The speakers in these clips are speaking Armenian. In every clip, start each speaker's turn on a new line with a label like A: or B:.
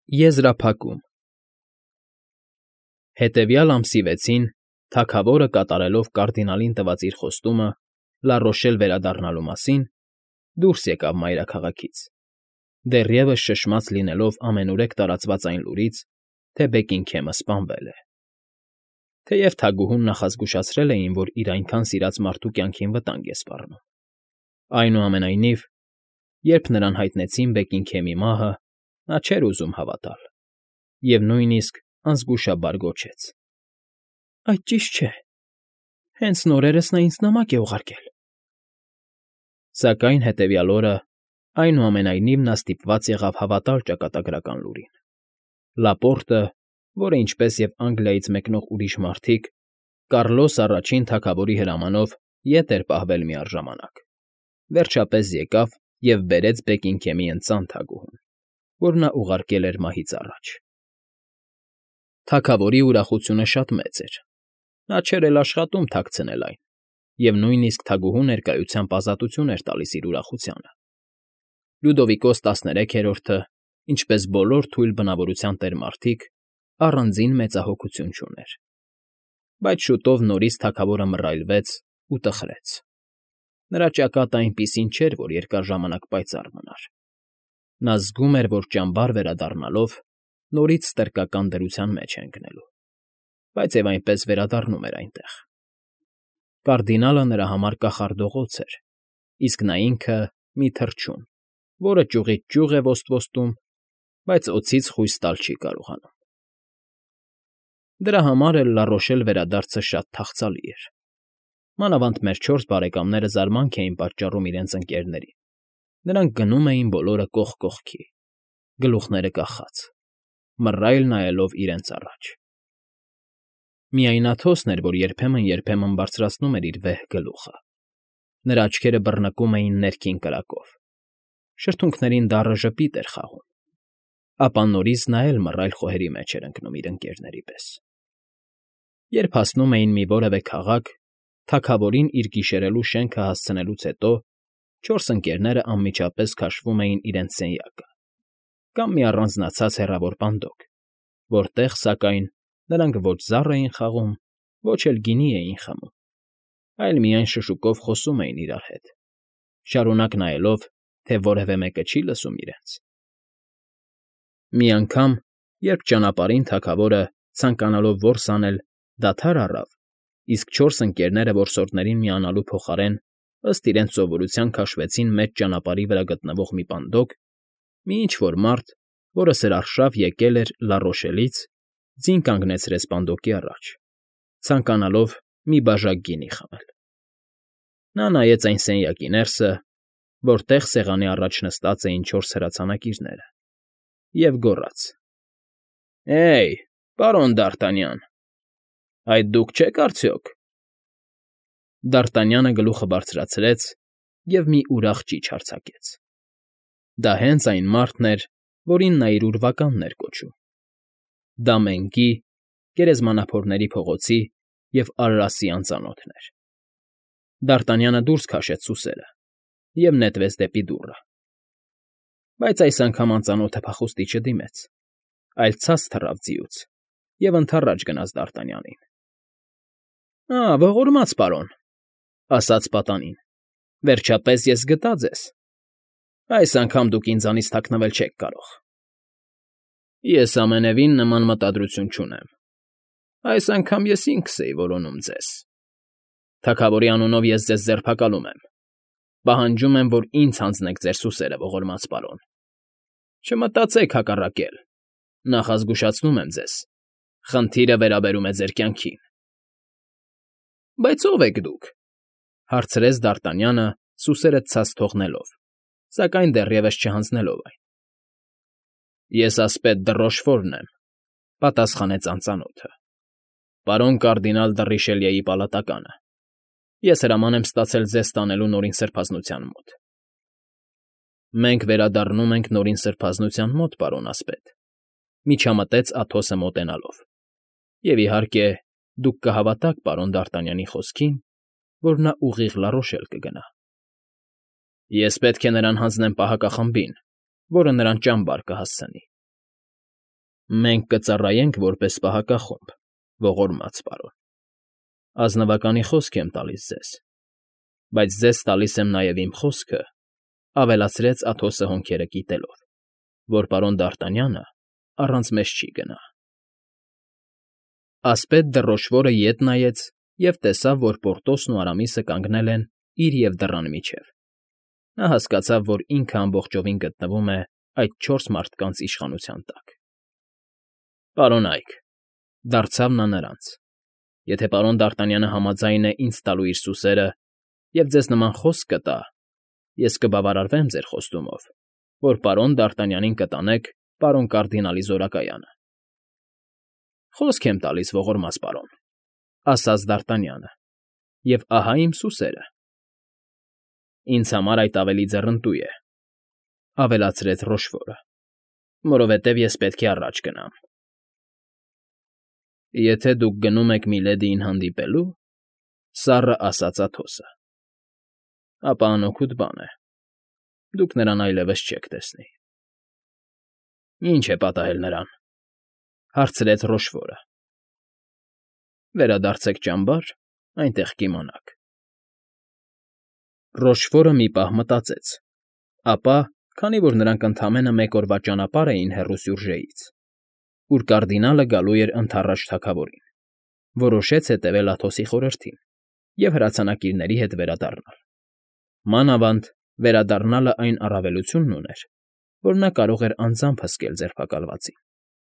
A: Եզրափակում Հետևյալ ամսի 6-ին, թագավորը կատարելով կարդինալին տված իր խոստումը Լառոշել վերադառնալու մասին, դուրս եկավ մայրաքաղաքից, դեռևս շշմած լինելով ամենուրեք տարածված այն լուրից, թե Բեքինգհեմը սպանվել է. թեև թագուհուն նախազգուշացրել էին, որ իր այնքան սիրած մարդու կյանքին վտանգ է սպառնում. այնուամենայնիվ, երբ նրան հայտնեցին Բեքինգհեմի մահը, նա չէր ուզում հավատալ և նույնիսկ անզգուշաբար գոչեց. Այդ ճիշտ չէ, հենց նորերս նա ինձ նամակ է ուղարկել։ Սակայն հետևյալ օրը, այնուամենայնիվ, նա ստիպված եղավ հավատալ ճակատագրական լուրին. Լապորտը, որը, ինչպես և Անգլիայից մեկնող ուրիշ մարդիկ, Կառլոս առաջին թագավորի հրամանով ետ էր պահվել միառժամանակ, վերջապես եկավ և բերեց Բեքինգհեմի ընծան թագուհուն, որ նա ուղարկել էր մահից առաջ։ Թագավորի ուրախությունը շատ մեծ էր. նա չէր էլ աշխատում թաքցնել այն և նույնիսկ թագուհու ներկայությամբ ազատություն էր տալիս իր ուրախությանը։ Լյուդովիկոս 13-րդը, ինչպես բոլոր թույլ բնավորության տերմարդիկ, առանձին մեծահոգություն չուներ։ Բայց շուտով նորից թագավորը մռայլվեց ու տխրեց։ Նրա ճակատը այնպիսին չէր, որ երկար ժամանակ պայծառ մնար։ Նա զգում էր, որ ճամբար վերադառնալով նորից ստրկական դրության մեջ է ընկնելու, բայց և այնպես վերադառնում էր այնտեղ։ Կարդինալը նրա համար կախարդողոց էր, իսկ նա ինքը՝ մի թռչուն, որը ճյուղից ճյուղ է ոստվոստում, բայց օձից խույս տալ չի կարողանում։ Դրա համար էլ Լառոշել վերադարձը շատ թախծալի էր։ Մանավանդ մեր չորս բարեկամները զարմանք էին պատճառում իրենց ընկերներին. նրանք գնում էին բոլորը կողք կողքի, գլուխները կախած, մռայլ նայելով իրենց առաջ։ Միայն Աթոսն էր, որ երբեմն բարձրացնում էր իր վեհ գլուխը։ Նրա աչքերը բռնկում էին ներքին կրակով, շրթունքներին դառը ժպիտ էր խաղում, ապա նորից նա էլ մռայլ խոհերի մեջ էր ընկնում իր ընկերների պես։ Երբ հասնում էին մի որևէ քաղաք, թագավորին իր գիշերելու շենքը հասցնելուց հետո չորս ընկերները անմիջապես քաշվում էին իրենց սենյակը կամ մի առանձնացած հեռավոր պանդոկ, որտեղ, սակայն, նրանք ոչ զառ էին խաղում, ոչ էլ գինի էին խմում, այլ միայն շշուկով խոսում էին իրար հետ, շարունակ նայելով, թե որևէ մեկը չի լսում իրենց։ Մի անգամ, երբ ճանապարհին թագավորը, ցանկանալով որս անել, դադար առավ, իսկ չորս ընկերները որսորդներին միանալու փոխարեն ըստ իրենց սովորության քաշվեցին մեծ ճանապարհի վրա գտնվող մի պանդոկ, մի ինչ֊որ մարդ, որը սրարշավ եկել էր Լառոշելից, ձին կանգնեցրեց պանդոկի առաջ, ցանկանալով մի բաժակ գինի խմել։ Նա նայեց այն սենյակի ներսը, որտեղ սեղանի առաջ նստած էին չորս հրացանակիրները, և գոռաց. «Հեյ, պարոն Դ'Արտանյան, այդ դուք չեք արդյոք»։ Դ'Արտանյանը գլուխը բարձրացրեց և մի ուրախ ճիչ արձակեց։ Դա հենց այն մարդն էր, որին նա իր ուրվականն էր կոչում։ Դա Մենգի, Գերեզմանափորների փողոցի և Արարասի անծանոթն էր։ Դ'Արտանյանը դուրս քաշեց սուսերը և նետվեց դեպի դուռը։ Բայց այս անգամ անծանոթը փախուստի չդիմեց, այլ ցած թռավ ձիուց և ընդառաջ գնաց Դ'Արտանյանին։ Ողորմած պարոն,֊ ասաց պատանին,֊ վերջապես ես գտա ձեզ։ Այս անգամ դուք ինձանից թաքնվել չեք կարող։ Ես ամենևին նման մտադրություն չունեմ։ Այս անգամ ես ինքս էի որոնում ձեզ։ Թագավորի անունով ես ձեզ ձերբակալում եմ։ Պահանջում եմ, որ ինձ հանձնեք ձեր սուսերը, ողորմած պարոն։ Չմտածեք հակառակել, նախազգուշացնում եմ ձեզ, խնդիրը վերաբերում է ձեր կյանքին։ Բայց ո՞վ եք դուք,֊ հարցրեց Դ'Արտանյանը, սուսերը ցած թողնելով, սակայն դեռևս չհանձնելով այն։ Ես ասպետ դը Ռոշֆորն եմ,֊ պատասխանեց անծանոթը,֊ պարոն կարդինալ դը Ռիշելիեի պալատականը։ Ես հրաման եմ ստացել ձեզ տանելու Նորին Սրբազնության մոտ։ Մենք վերադառնում ենք Նորին Սրբազնության մոտ, պարոն ասպետ,֊ միջամտեց Աթոսը մոտենալով։ Եվ, իհարկե, դուք կհավատաք պարոն Դ'Արտանյանի խոսքին, որ նա ուղիղ Լառոշել կգնա։ Ես պետք է նրան հանձնեմ պահակախմբին, որը նրան ճամբար կհասցնի։ Մենք կծառայենք որպես պահակախումբ, ողորմած պարոն։ Ազնվականի խոսք եմ տալիս ձեզ, բայց ձեզ տալիս եմ նաև իմ խոսքը, ավելացրեց Աթոսը հոնքերը կիտելով, որ պարոն Դ'Արտանյանը առանց մեզ չի գնա։ Ասպետ դը Ռոշվորը ետ նայեց և տեսավ, որ Պորտոսն ու Արամիսը կանգնել են իր և դռան միջև։ Նա հասկացավ, որ ինքը ամբողջովին գտնվում է այդ չորս մարդկանց իշխանության տակ։ Պարոն Այք,֊ դարձավ նա նրանց,֊ եթե պարոն Դ'Արտանյանը համաձայն է ինձ տալու իր սուսերը և ձեզ նման խոսք կտա, ես կբավարարվեմ ձեր խոստումով, որ պարոն Դ'Արտանյանին կտանեք պարոն կարդինալի զորակայանը։ Խոսք եմ տալիս, ողորմած պարոն,֊ ասաց Դ'Արտանյանը,֊ և ահա իմ սուսերը։ Ինձ համար այդ ավելի ձեռնտու է,֊ ավելացրեց Ռոշվորը,֊ որովհետև ես պետք է առաջ գնամ։ Եթե դուք գնում եք Միլեդիին հանդիպելու,֊ սառը ասաց Աթոսը,֊ ապա անօգուտ բան է, դուք նրան այլևս չեք տեսնի։ Ի՞նչ է պատահել նրան,֊ հարցրեց Ռոշվորը։ Վերադարձեք ճամբար, այնտեղ կիմանաք։ Ռոշվորը մի պահ մտածեց, ապա, քանի որ նրանք ընդամենը մեկ օրվա ճանապարհ էին հեռու Սյուրջեից, ուր կարդինալը գալու էր ընդառաջ թագավորին, որոշեց հետևել Աթոսի խորհրդին և հրացանակիրների հետ վերադառնալ։ Մանավանդ վերադառնալը այն առավելությունն ուներ, որ նա կարող էր անձամբ հսկել ձերբակալվածին։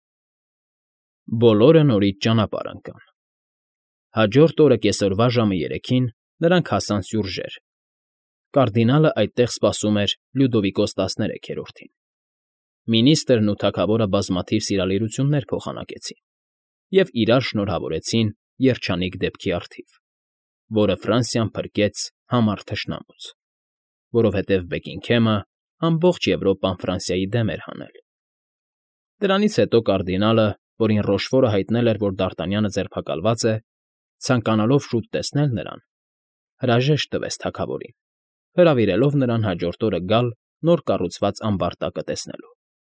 A: Բոլորը նորից ճանապարհ ընկան։ Հաջորդ օրը կեսօրվա ժամը 3-ին նրանք հասան Սյուրջեր։ Կարդինալը այդտեղ սպասում էր Լյուդովիկոս 13-րդին։ Մինիստրն ու թագավորը բազմաթիվ սիրալիրություններ փոխանակեցին և իրար շնորհավորեցին երջանիկ դեպքի առթիվ, որը Ֆրանսիան փրկեց համառ թշնամուց, որովհետև Բեքինգհեմը ամբողջ Եվրոպան Ֆրանսիայի դեմ էր հանել։ Դրանից հետո կարդինալը, որին Ռոշվորը հայտնել էր, որ Դ'Արտանյանը ձերբակալված է, ցանկանալով շուտ տեսնել նրան, հրաժեշտ տվեց թագավորին, հրավիրելով նրան հաջորդ օրը գալ նոր կառուցված ամբարտակը տեսնելու։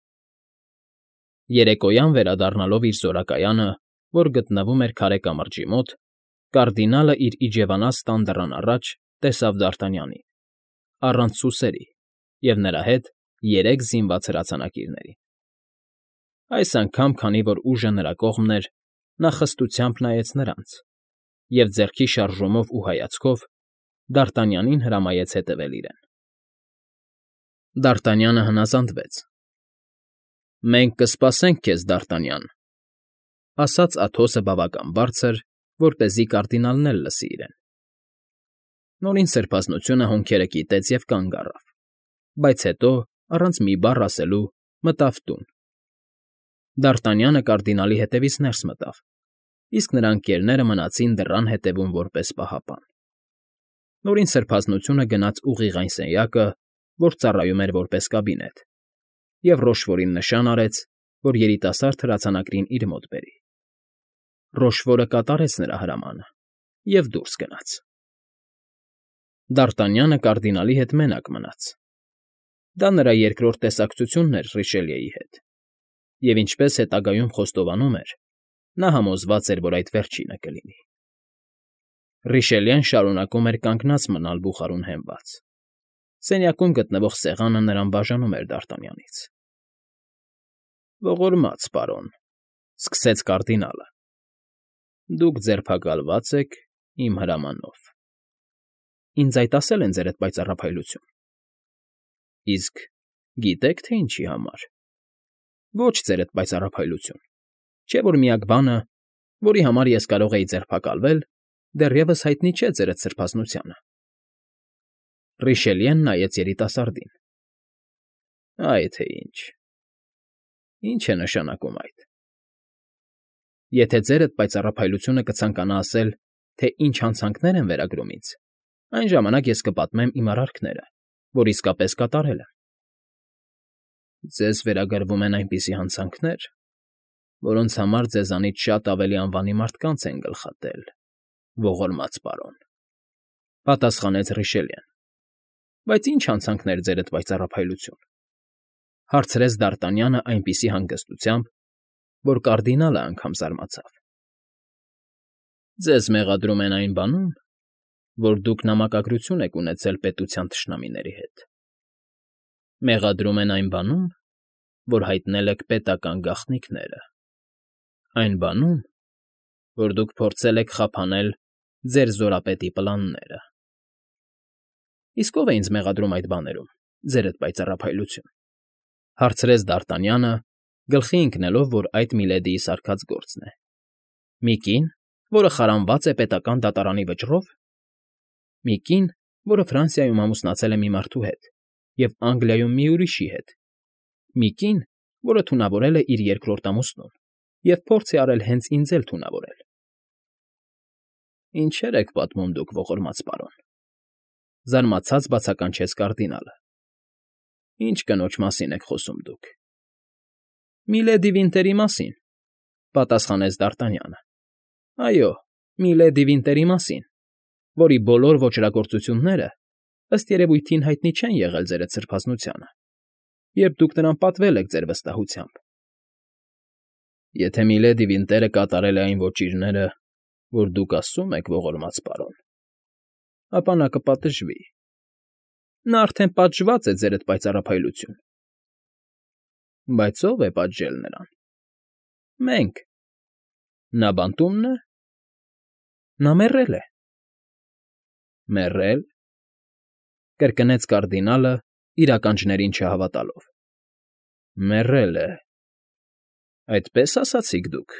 A: Երեկոյան վերադառնալով իր զորակայանը, որ գտնվում էր քարե կամրջի մոտ, կարդինալը իր իջևանած տան դռան առաջ տեսավ Դ'Արտանյանին, առանց սուսերի և նրա հետ 3 զինված հրացանակիրների։ Այս անգամ, քանի որ ուժը նրա կողմն էր, նա խստությամբ նայեց նրանց և ձեռքի շարժումով ու հայացքով Դ'Արտանյանին հրամայեց հետևել իրեն։ Դ'Արտանյանը հնազանդվեց։ «Մենք կսպասենք քեզ, Դ'Արտանյան,֊ ասաց Աթոսը բավական բարձր, որպեսզի կարդինալն էլ լսի իրեն։ Նորին սրբազնությունը հոնքերը կիտեց և կանգ առավ, բայց հետո, առանց մի բառ ասելու, մտավ տուն։ Դ'Արտանյանը կարդինալի հետևից ներս մտավ, իսկ նրա ընկերները մնացին դռան հետևում որպես պահապան։ Նորին սրբազնությունը գնաց ուղիղ այն սենյակը, որ ծառայում էր որպես կաբինետ, և Ռոշվորին նշան արեց, որ երիտասարդ հրացանակրին իր մոտ բերի։ Ռոշվորը կատարեց նրա հրամանը և դուրս գնաց։ Դ'Արտանյանը կարդինալի հետ մենակ մնաց։ Դա նրա երկրորդ տեսակցությունն էր Ռիշելիեի հետ, և ինչպես հետագայում խոստովանում էր, նա համոզված էր, որ այդ վերջինը կլինի։ Ռիշելիեն շարունակում էր կանգնած մնալ բուխարուն հենված։ Սենյակում գտնվող սեղանը նրան բաժանում էր Դ'Արտանյանից։ Ողորմած պարոն,֊ սկսեց կարդինալը,֊ դուք ձերբակալված եք իմ հրամանով։ Ինձ այդ ասել են, ձերդ պայծառափայլություն։ Իսկ գիտե՞ք, թե ինչի համար։ Ոչ, ձերդ պայծառափայլություն, չէ՞ որ միակ բանը, որի համար ես կարող էի ձերբակալվել, դեռևս հայտնի չէ ձերդ սրբազնությանը։ Ռիշելիեն նայեց երիտասարդին։ Այ թե ինչ։ Ինչ է նշանակում այդ։ Եթե ձերդ պայծառափայլությունը կցանկանա ասել, թե ինչ հանցանքներ են վերագրում ինձ, այն ժամանակ ես կպատմեմ իմ արարքները, որ իսկապես կատարել եմ։ Ձեզ վերագրվում են այնպիսի հանցանքներ, որոնց համար ձեզանից շատ ավելի անվանի մարդկանց են գլխատել, ողորմած պարոն,֊ պատասխանեց Ռիշելիեն։ Բայց ի՞նչ հանցանքներ, ձերդ պայծառափայլություն,֊ հարցրեց Դ'Արտանյանը այնպիսի հանգստությամբ, որ կարդինալը անգամ զարմացավ։ ֊ Ձեզ մեղադրում են այն բանում, որ դուք նամակագրություն եք ունեցել պետության թշնամիների հետ։ Մեղադրում են այն բանում, որ հայտնել եք պետական գաղտնիքները։ Այն բանում, որ դուք փորձել եք խափանել ձեր զորապետի պլանները։ Իսկ ով է ինձ մեղադրում այդ բաներում, ձերդ պայծառափայլություն,֊ հարցրեց Դ'Արտանյանը, գլխի ընկնելով, որ այդ Միլեդիի սարքած գործն է։ Մի կին, որը խարանված է պետական դատարանի վճռով։ Մի կին, որը Ֆրանսիայում ամուսնացել է մի մարդու հետ և Անգլիայում մի ուրիշի հետ։ Մի կին, որը թունավորել է իր երկրորդ ամուսնուն և փորձ է արել հենց ինձ էլ թունավորել։ ֊ Ինչեր եք պատմում դուք, ողորմած պարոն,֊ զարմացած բացականչեց կարդինալը։ Ինչ կնոջ մասին եք խոսում դուք։ ֊ Միլեդի Վինտերի մասին,֊ պատասխանեց Դ'Արտանյանը։ Այո, Միլեդի Վինտերի մասին, որի բոլոր ոճրագործությունները, ըստ երևույթին, հայտնի չեն եղել ձերդ սրբազնությանը, երբ դուք նրան պատվել եք ձեր վստահությամբ։ Եթե Միլեդի Վինտերը կատարել է այն ոճիրները, որ դուք ասում եք, ողորմած պարոն, ապա նա կպատժվի։ Նա արդեն պատժված է, ձերդ պայծառափայլություն։ Բայց ո՞վ է պատժել նրան։ Մենք։ Նա բանտում՞ն է։ Նա մեռել է։ Մեռե՞լ,֊ կրկնեց կարդինալը, իր ականջներին չհավատալով։ Մեռել է։ Այդպե՞ս ասացիք դուք։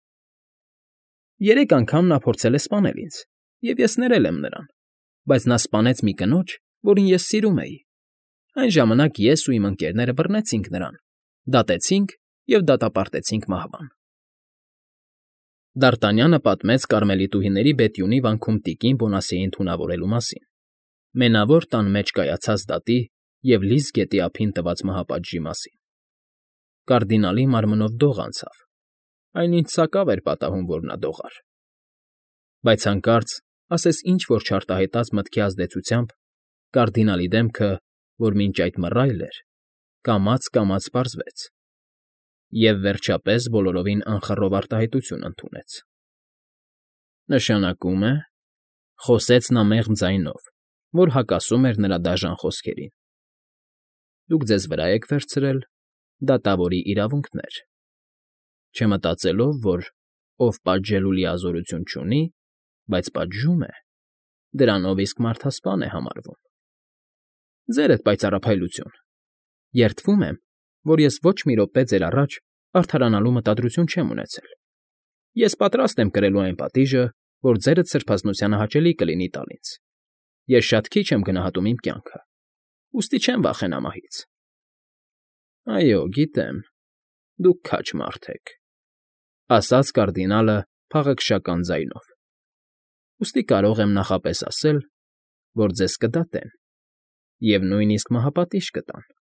A: 3 անգամ նա փորձել է սպանել ինձ, և ես ներել եմ նրան, բայց նա սպանեց մի կնոջ, որին ես սիրում էի։ Այն ժամանակ ես ու իմ ընկերները բռնեցինք նրան, դատեցինք և դատապարտեցինք մահվան։ Դ'Արտանյանը պատմեց կարմելիտուհիների բետյունի վանքում տիկին Բոնասիեին թունավորելու մասին, Մենավոր տան մեջ կայացած դատի և Լիզ գետի ափին տված մահապատժի մասին։ Կարդինալի մարմնով դող անցավ, այն ինձ սակավ էր պատահում, որ նա դողար։ Բայց հանկարծ, ասես ինչ֊որ չարտահայտած մտքի ազդեցությամբ, կարդինալի դեմքը, որ մինչ այդ մռայլ էր, կամաց֊կամաց պարզվեց և, վերջապես, բոլորովին անխռով արտահայտություն ընդունեց։ Նշանակում է,֊ խոսեց նա մեղմ ձայնով, որ հակասում էր նրա դաժան խոսքերին,֊ դուք ձեզ վրա եք վերցրել դատավորի իրավունքներ, չմտածելով, որ ով պատժելու լիազորություն չունի, բայց պատժում է, դրանով իսկ մարդասպան է համարվում։ Ձերդ պայծառափայլություն, երդվում եմ, որ ես ոչ մի րոպե ձեր առաջ արդարանալու մտադրություն չեմ ունեցել։ Ես պատրաստ եմ կրելու այն պատիժը, որ ձերդ սրբազնությանը հաճելի կլինի տալ ինձ։ Ես շատ քիչ եմ գնահատում իմ կյանքը, ուստի չեմ վախենա մահից։ Այո, գիտեմ, դուք քաջ մարդ եք,֊ ասաց կարդինալը փաղաքշական ձայնով։ Ուստի կարող եմ նախապես ասել, որ ձեզ կդատեն և նույնիսկ մահապատիժ կտան։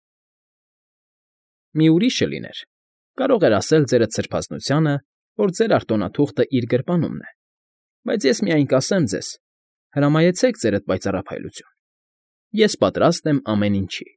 A: Մի ուրիշը լիներ, կարող էր ասել ձերդ սրբազնությանը, որ ձեր արտոնաթուղթը իր գրպանումն է, բայց ես միայն կասեմ ձեզ. հրամայեցեք ձերդ պայծառափայլություն։ Ես պատրաստ եմ ամեն ինչի։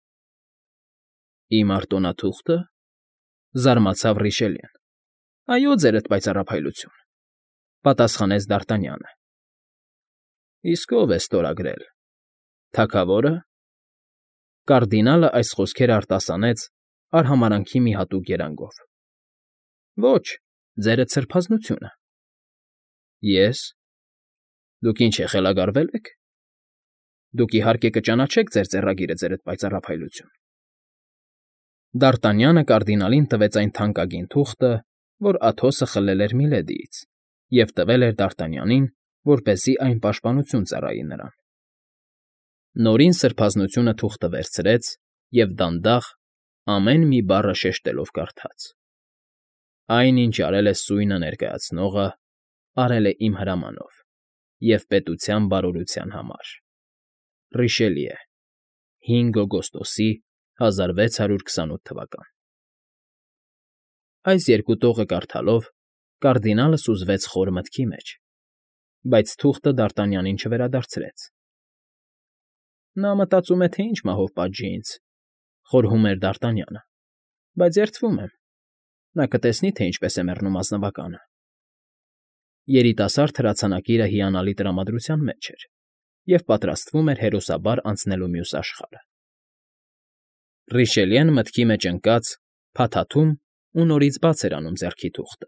A: Իմ արտոնաթուղթը,֊ զարմացավ Ռիշելին։ Այո, ձերդ պայծառափայլություն,֊ պատասխանեց Դ'Արտանյանը։ Իսկ ո՞վ է ստորագրել, թագավո՞րը։ Կարդինալը այս խոսքերը արտասանեց արհամարհանքի մի հատուկ երանգով։ Ոչ, ձերդ սրբազնությունը։ Ես։ Դուք ինչ է, խելագարվե՞լ եք։ Դուք, իհարկե, կճանաչեք ձեր ձեռագիրը, ձերդ պայծառափայլություն։ Դ'Արտանյանը կարդինալին տվեց այն թանկագին թուղթը, որ Աթոսը խլել էր Միլեդիից, և տվել էր Դ'Արտանյանին, որպեսզի այն պաշտպանություն ծառայի նրան։ Նորին սրբազնությունը թուղթը վերցրեց և դանդաղ, ամեն մի բառը շեշտելով կարդաց. Այն, ինչ արել է սույնը ներկայացնողը, արել է իմ հրամանով և պետության բարօրության համար։ Ռիշելիե, 5 օգոստոսի 1628 թվական։ Այս երկու տողը կարդալով կարդինալը սուզվեց խոր մտքի մեջ, բայց թուղթը Դ'Արտանյանին չվերադարձրեց։ Նա մտածում է, թե ինչ մահով պատժի ինձ,֊ խորհում էր Դ'Արտանյանը, բայց երդվում եմ։ Նա կտեսնի, թե ինչպես է մեռնում ազնվականը։ Երիտասարդ հրացանակիրը հիանալի տրամադրության մեջ էր և պատրաստվում էր հերոսաբար անցնելու մյուս աշխարհը։ Ռիշելիեն մտքի մեջ ընկած, փաթաթում ու նորից բաց էր անում ձեռքի թուղթը։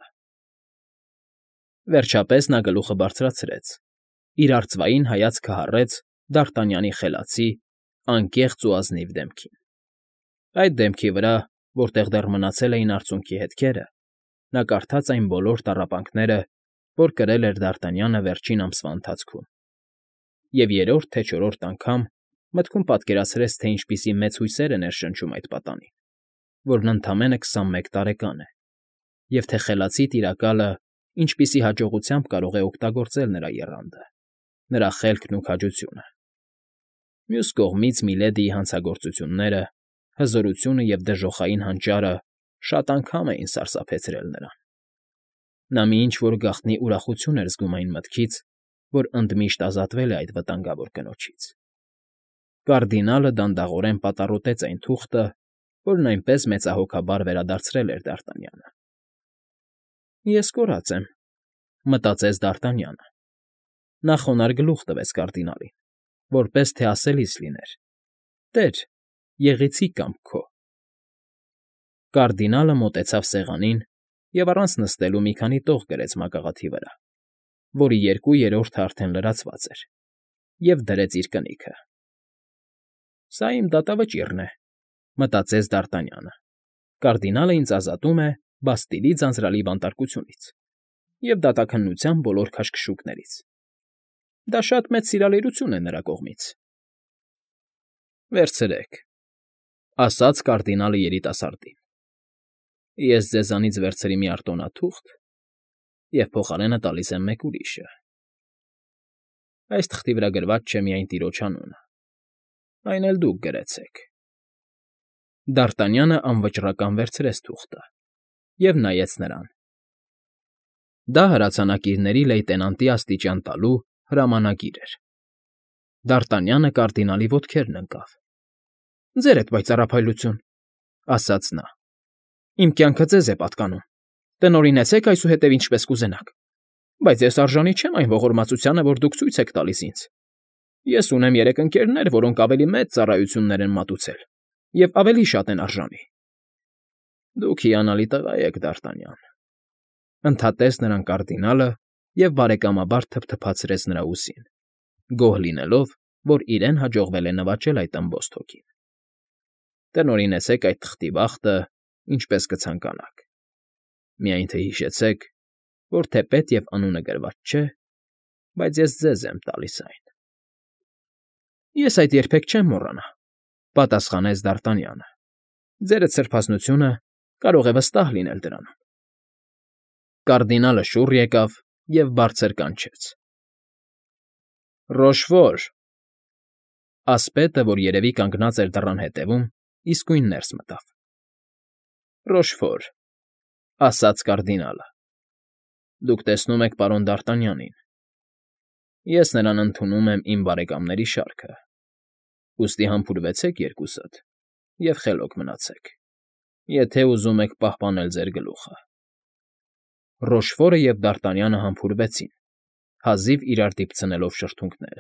A: Վերջապես նա գլուխը բարձրացրեց, իր արծվային հայացքը հառեց Դ'Արտանյանի խելացի, անկեղծ ու ազնիվ դեմքին։ Այդ դեմքի վրա, որտեղ դեռ մնացել էին արցունքի հետքերը, նա կարդաց այն բոլոր տառապանքները, որ կրել էր Դ'Արտանյանը վերջին ամսվա ընթացքում, և երրորդ թե չորրորդ անգամ մտքում պատկերացրեց, թե ինչպիսի մեծ հույսեր է ներշնչում այդ պատանին, որն ընդամենը 21 տարեկան է, և թե խելացի տիրակալը ինչպիսի հաջողությամբ կարող է օգտագործել նրա եռանդը, նրա խելքն ու քաջությունը։ Մյուս կողմից Միլեդիի հանցագործությունները, հզորությունը և դժոխային հանճարը շատ անգամ էին սարսափեցրել նրան։ Նա մի ինչ֊որ գաղտնի ուրախություն էր զգում այն մտքից, որ ընդմիշտ ազատվել է այդ վտանգավոր կնոջից։ Կարդինալը դանդաղորեն պատառոտեց այն թուղթը, որն այնպես մեծահոգաբար վերադարձրել էր Դ'Արտանյանը։ «Ես կորած եմ», մտածեց Դ'Արտանյանը։ Նա խոնարհ գլուխ տվեց կարդինալին, որպես թե ասելիս լիներ. «Տեր, եղեցի կամք քո»։ Կարդինալը մոտեցավ սեղանին և առանց նստելու մի քանի տող գրեց մագաղաթի վրա, որի 2/3-ը արդեն լրացված էր, և դրեց իր կնիքը։ «Սա իմ դատավճիռն է», մտածեց Դ'Արտանյանը։ «Կարդինալը ինձ ազատում է Բաստիլի ձանձրալի բանտարկությունից և դատաքննության բոլոր քաշքշուկներից։ Դա շատ մեծ սիրալիրություն է նրա կողմից»։ «Վերցրեք», ասաց կարդինալը երիտասարդին։ «Ես ձեզանից վերցրի մի արտոնաթուղթ և փոխարենը տալիս եմ մեկ ուրիշը։ Այս թղթի վրա գրված չէ միայն տիրոջ անունը, այն էլ դուք գրեցեք»։ Դ'Արտանյանը անվճռական վերցրեց թուղթը և նայեց նրան։ Դա հրացանակիրների լեյտենանտի աստիճան տալու հրամանագիր էր։ Դ'Արտանյանը կարդինալի ոտքերն ընկավ։ «Ձերդ պայծառափայլություն», ասաց նա։ «Իմ կյանքը ձեզ է պատկանում։ Տնօրինեցեք այսուհետև ինչպես կուզենաք, բայց ես արժանի չեմ այն ողորմածությանը, որ դուք ցույց եք տալիս ինձ։ Ես ունեմ 3 ընկերներ, որոնք ավելի մեծ ծառայություններ են մատուցել և ավելի շատ են արժանի»։ «Դուք հիանալի տղա եք, Դ'Արտանյան», ընդհատեց նրան կարդինալը և բարեկամաբար թփթփացրեց նրա ուսին, գոհ լինելով, որ իրեն հաջողվել է նվաճել այդ ըմբոստ հոգին։ «Տնօրինեցեք այդ թղթի բախտը, ինչպես կցանկանաք։ Միայն թե հիշեցեք, որ թեպետ և անունը գրված չէ, բայց ես ձեզ եմ տալիս այն»։ «Ես այդ երբեք չեմ մոռանա», պատասխանեց Դ'Արտանյանը։ «Ձերդ սրբազնությունը կարող է վստահ լինել դրանում»։ Կարդինալը շուռ եկավ և բարձր կանչեց. «Ռոշվոր»։ Ասպետը, որ երևի կանգնած էր դռան հետևում, իսկույն ներս մտավ։ «Ռոշֆոր», ասաց կարդինալը։ «Դուք տեսնում եք պարոն Դ'Արտանյանին։ Ես նրան ընդունում եմ իմ բարեկամների շարքը, ուստի համբուրվեցեք երկուսդ և խելոք մնացեք, եթե ուզում եք պահպանել ձեր գլուխը»։ Ռոշֆորը և Դ'Արտանյանը համբուրվեցին, հազիվ իրար դիպցնելով շրթունքները։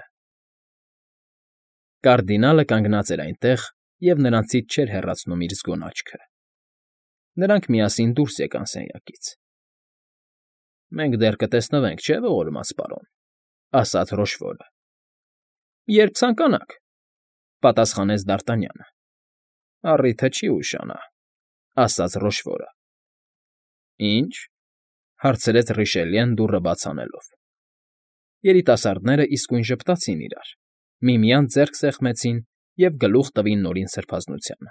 A: Կարդինալը կանգնած էր այնտեղ և նրանցից չէր հեռացնում իր զգոն աչքը։ Նրանք միասին դուրս եկան սենյակից։ «Մենք դեռ կտեսնվենք, չէ՞, ողորմած պարոն», ասաց Ռոշֆորը։ «Երբ ցանկանաք», պատասխանեց Դ'Արտանյանը։ «Առիթը չի ուշանա», ասաց Ռոշֆորը։ «Ի՞նչ», հարցրեց Ռիշելիեն դուռը բաց անելով։ Երիտասարդները իսկույն ժպտացին իրար, միմյանց ձեռք սեղմեցին և գլուխ տվին նորին սրբազնությանը։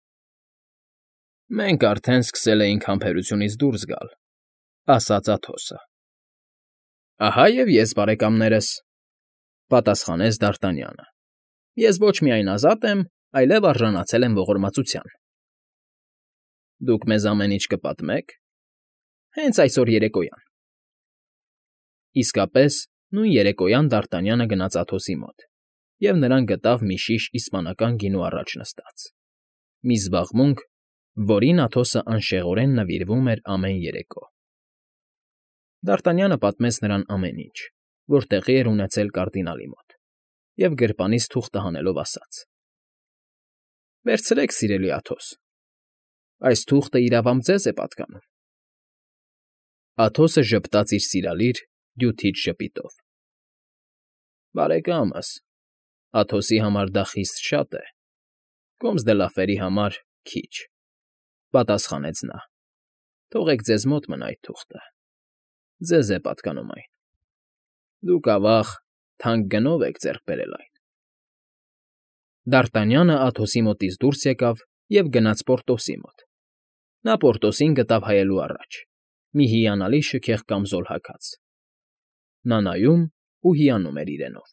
A: «Մենք արդեն սկսել էինք համբերությունից դուրս գալ», ասաց Աթոսը։ «Ահա և ես, բարեկամներս», պատասխանեց Դ'Արտանյանը։ «Ես ոչ միայն ազատ եմ, այլև արժանացել եմ ողորմածության»։ «Դուք մեզ ամեն ինչ կպատմեք»։ «Հենց այսօր երեկոյան»։ Իսկապես, նույն երեկոյան Դ'Արտանյանը գնաց Աթոսի մոտ և նրան գտավ մի շիշ իսպանական գինու առաջ նստած, մի զբաղմունք, որին Աթոսը անշեղորեն նվիրվում էր ամեն երեկո։ Դ'Արտանյանը պատմեց նրան ամեն ինչ, որ տեղի էր ունեցել կարդինալի մոտ, և գրպանից թուղթը հանելով ասաց. «Վերցրեք, սիրելի Աթոս, այս թուղթը իրավամբ ձեզ է պատկանում»։ Աթոսը ժպտաց իր սիրալիր, դյութիչ ժպիտով։ «Բարեկամս, Աթոսի համար դա խիստ շատ է, Կոմսդելաֆերի համար՝ քիչ», պատասխանեց նա։ «Թողեք ձեզ մոտ մնա այդ թուղթը, ձեզ է պատկանում այն։ Դուք, ավա՜ղ, թանկ գնով եք ձեռք բերել այն»։ Դ'Արտանյանը Աթոսի մոտից դուրս եկավ և գնաց Պորտոսի մոտ։ Նա Պորտոսին գտավ հայելու առաջ, մի հիանալի շքեղ կամզոլ հագած։ Նա նայում ու հիանում էր իրենով։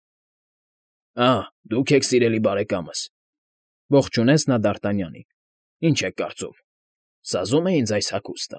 A: Դուք եք, սիրելի բարեկամս,֊ ողջունեց նա Դ'Արտանյանին։ Ինչ եք կարծում, սազում է ինձ այս հագուստը։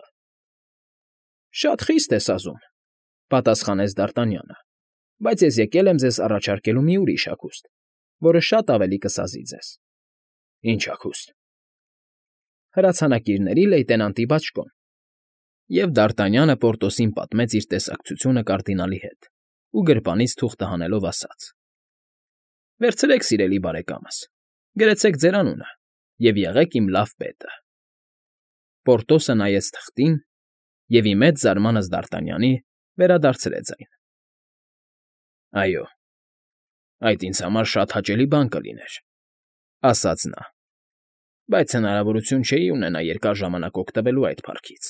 A: Շատ խիստ է սազում,֊ պատասխանեց Դ'Արտանյանը, բայց ես եկել եմ ձեզ առաջարկելու մի ուրիշ հագուստ, որը շատ ավելի կսազի ձեզ։ Ինչ հագուստ։ Հրացանակիրների լեյտենանտի բաճկոն։ Եվ Դ'Արտանյանը Պորտոսին պատմեց իր տեսակցությունը կարդինալի հետ ու գրպանից թուղթը հանելով ասաց. «Վերցրեք, սիրելի բարեկամս, գրեցեք ձեր անունը և եղեք իմ լավ պետը»։ Պորտոսը նայեց թղթին և, ի մեծ զարմանս Դ'Արտանյանի, վերադարձրեց այն։ «Այո, այդ ինձ համար շատ հաճելի բան կլիներ,֊ ասաց նա,֊ բայց հնարավորություն չէի ունենա երկար ժամանակ օգտվելու այդ փառքից։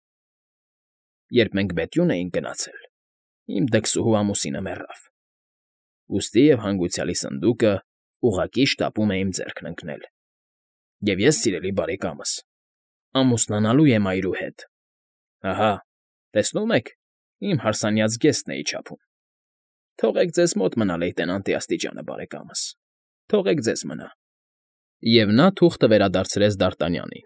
A: Երբ մենք Բետյուն էինք գնացել, իմ դքսուհու ամուսինը մեռավ, ուստի և հանգուցյալի սնդուկը ուղղակի շտապում է իմ ձեռքն ընկնել, և ես, սիրելի բարեկամս, ամուսնանալու եմ այրու հետ։ Ահա, տեսնում եք, իմ հարսանյաց գեստն է իջափում։ Թողեք ձեզ մոտ մնա լեյտենանտի աստիճանը, բարեկամս, թողեք ձեզ մնա»։ Եվ նա թուղթը վերադարձրեց Դ'Արտանյանին։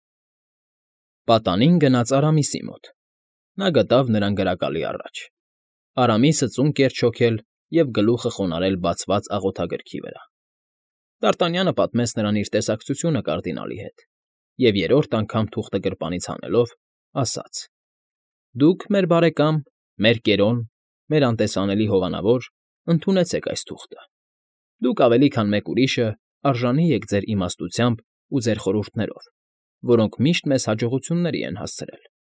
A: Պատանին գնաց Արամիսի մոտ։ Նա գտավ նրան գրակալի առաջ։ Արամիսը ծունկ էր չոքել և գլուխը խոնարհել բացված աղոթագրքի վրա։ Դ'Արտանյանը պատմեց նրան իր տեսակցությունը կարդինալի հետ և երրորդ անգամ թուղթը գրպանից հանելով, ասաց. «Դուք, մեր բարեկամ, մեր կերոն, մեր անտեսանելի հովանավոր, ընդունեցեք այս թուղթը։ Դուք ավելի քան մեկ ուրիշը արժանի եք ձեր իմաստությամբ ու ձեր խորհուրդներով, որոնք միշտ մեզ հաջողությունների են հասցրել»։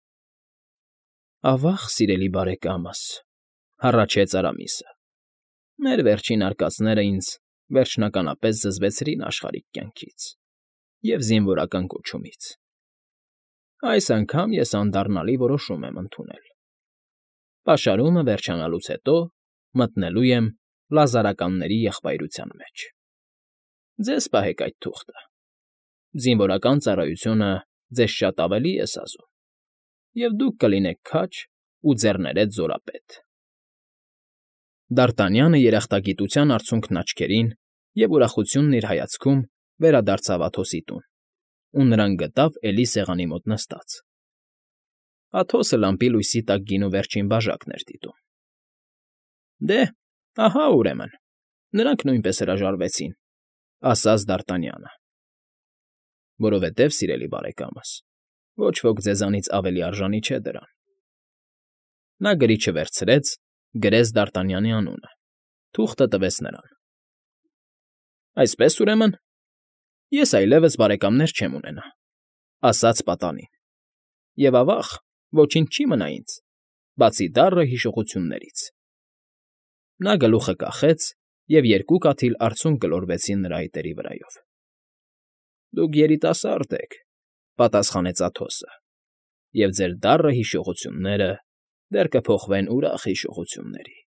A: «Ավա՜ղ, սիրելի բարեկամս,֊ հառաչեց Արամիսը,֊ մեր վերջին արկածները ինձ վերջնականապես զզվեցրին աշխարհիկ կյանքից և զինվորական կոչումից։ Այս անգամ ես անդառնալի որոշում եմ ընդունել. պաշարումը վերջանալուց հետո մտնելու եմ լազարականների եղբայրության մեջ։ Ձեզ պահեք այդ թուղթը. զինվորական ծառայությունը ձեզ շատ ավելի է սազում, և դուք կլինեք քաջ ու ձեռներետ զորապետ»։ Դ'Արտանյանը երախտագիտության արցունքն աչքերին և ուրախությունն իր հայացքում վերադարձավ Աթոսի տուն, ու նրան գտավ էլի սեղանի մոտ նստած։ Աթոսը լամպի լույսի տակ գինու վերջին բաժակն էր դիտում։ «Դե, ահա, ուրեմն, նրանք նույնպես հրաժարվեցին», ասաց Դ'Արտանյանը։ «Որովհետև, սիրելի բարեկամս, ոչ ոք ձեզանից ավելի արժանի չէ դրան»։ Նա գրիչը վերցրեց, գրեց Դ'Արտանյանի անունը, թուղթը տվեց նրան։ «Այսպես, ուրեմն, ես այլևս բարեկամներ չեմ ունենա,֊ ասաց պատանին,֊ և, ավա՜ղ, ոչինչ չի մնա ինձ, բացի դառը հիշողություններից»։ Նա գլուխը կախեց, և երկու կաթիլ արցունք գլորվեցին նրա այտերի վրայով։ «Դուք երիտասարդ եք,֊ պատասխանեց Աթոսը,֊ և ձեր դառը հիշողությունները դեռ կփոխվեն ուրախ հիշողությունների»։